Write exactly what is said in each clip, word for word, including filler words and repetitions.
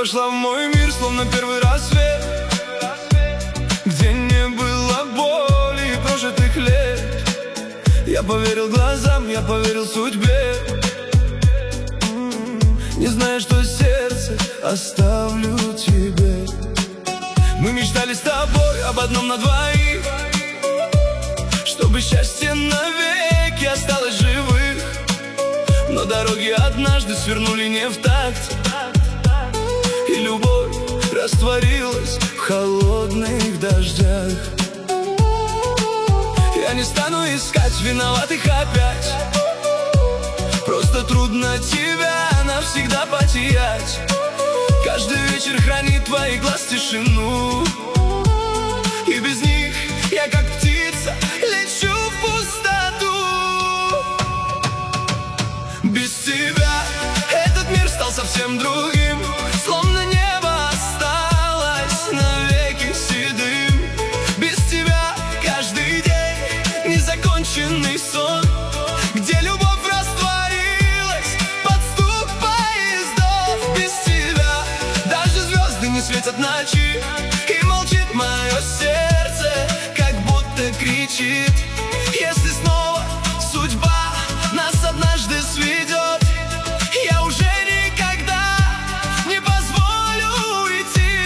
вошла в мой мир, словно первый рассвет, где не было боли и прожитых лет. Я поверил глазам, я поверил судьбе, не зная, что сердце оставлю тебе. Мы мечтали с тобой об одном на двоих, чтобы счастье навеки осталось живых. Но дороги однажды свернули не в такт, и любовь растворилась в холодных дождях. Я не стану искать виноватых опять, просто трудно тебя навсегда потерять. Каждый вечер хранит твои глаз тишину, и без них я как птица лечу в пустоту. Без тебя этот мир стал совсем другим, словно небо осталось навеки седым. Без тебя каждый день незаконченный сон, где любовь растворилась под стук поездов. Без тебя даже звезды не светят ночи, и молчит мое сердце, как будто кричит. Если снова судьба нас однажды сведет, я уже никогда не позволю уйти.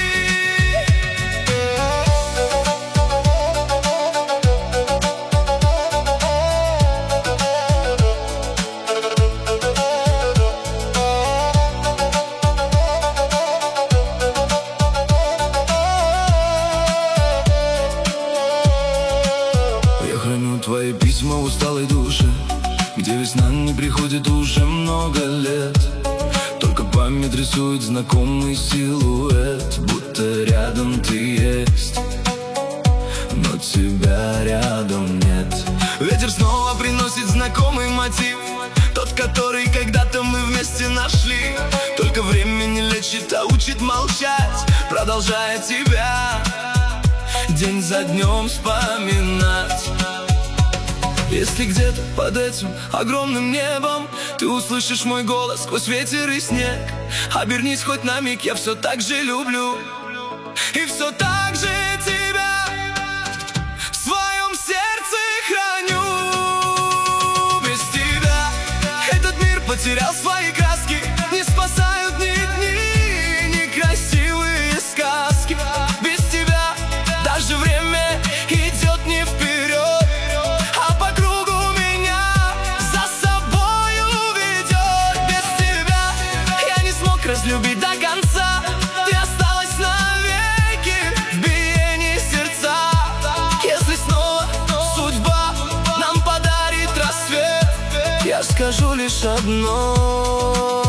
Я храню твои письма в усталой душе, где весна не приходит уже много лет. Только память рисует знакомый силуэт, будто рядом ты есть, но тебя рядом нет. Ветер снова приносит знакомый мотив, тот, который когда-то мы вместе нашли. Только время не лечит, а учит молчать, продолжая тебя день за днем вспоминать. Если где-то под этим огромным небом ты услышишь мой голос сквозь ветер и снег, обернись хоть на миг, я все так же люблю и все так же тебя в своем сердце храню. Без тебя этот мир потерял свои краски, не спасают ни дни, ни красивые сказки. Без тебя даже время идет не вперед, а по кругу меня за собою ведет. Без тебя я не смог разлюбить до конца, ты осталась навеки в биении сердца. Если снова судьба нам подарит рассвет, я скажу лишь одно: